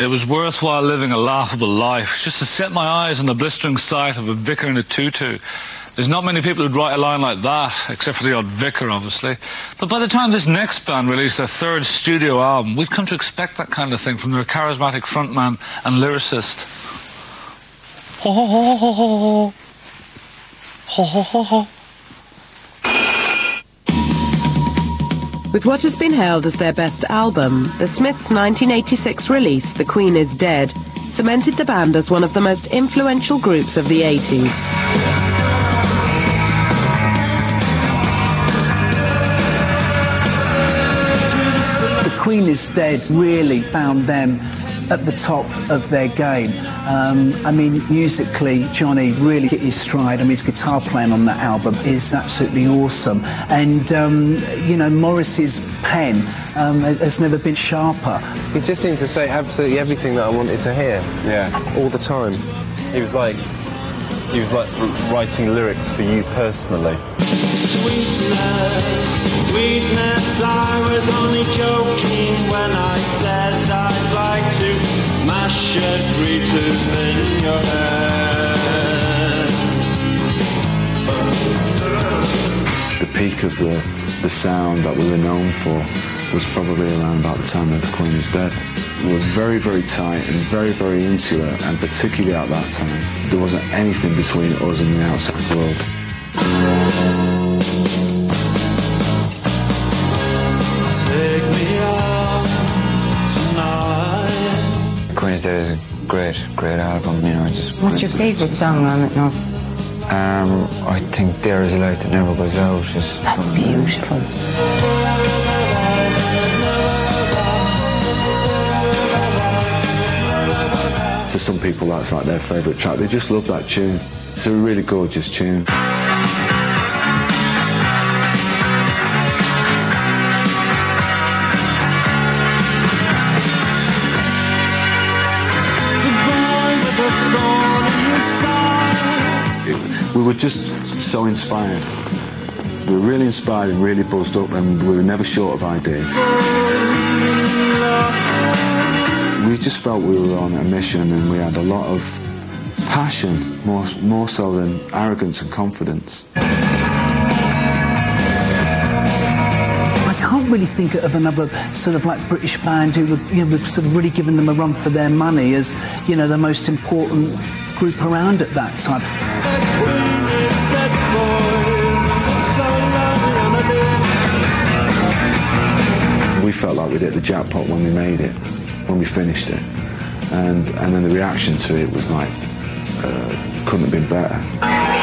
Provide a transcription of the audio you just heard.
It was worthwhile living a laughable life, just to set my eyes on the blistering sight of a vicar in a tutu. There's not many people who'd write a line like that, except for the odd vicar, obviously. But by the time this next band released their third studio album, we'd come to expect that kind of thing from their charismatic frontman and lyricist. Ho ho ho ho ho ho ho ho ho. With what has been hailed as their best album, the Smiths' 1986 release, The Queen is Dead, cemented the band as one of the most influential groups of the 80s. The Queen is Dead really found them at the top of their game. I mean, musically, Johnny really hit his stride. I mean, his guitar playing on that album is absolutely awesome. And, you know, Morris's pen has never been sharper. He just seemed to say absolutely everything that I wanted to hear. Yeah. All the time. He was like writing lyrics for you personally. Sweetness, I was only joking when I said I'd like to mash every tooth in your head. The peak of the sound that we were known for was probably around about the time of The Queen is Dead. We were very, very tight and very, very insular, and particularly at that time, there wasn't anything between us and the outside world. Queen is Dead is a great album, you know. What's your favourite song on it now? I think There Is a Light That Never Goes Out. That's beautiful. To some people, that's like their favourite track. They just love that tune. It's a really gorgeous tune. We were just so inspired. We were really inspired and really buzzed up, and we were never short of ideas. We just felt we were on a mission, and we had a lot of passion, more so than arrogance and confidence. I can't really think of another sort of like British band who would, you know, sort of really given them a run for their money as, you know, the most important group around at that time. We felt like we'd hit the jackpot when we made it, when we finished it, and then the reaction to it was like, couldn't have been better.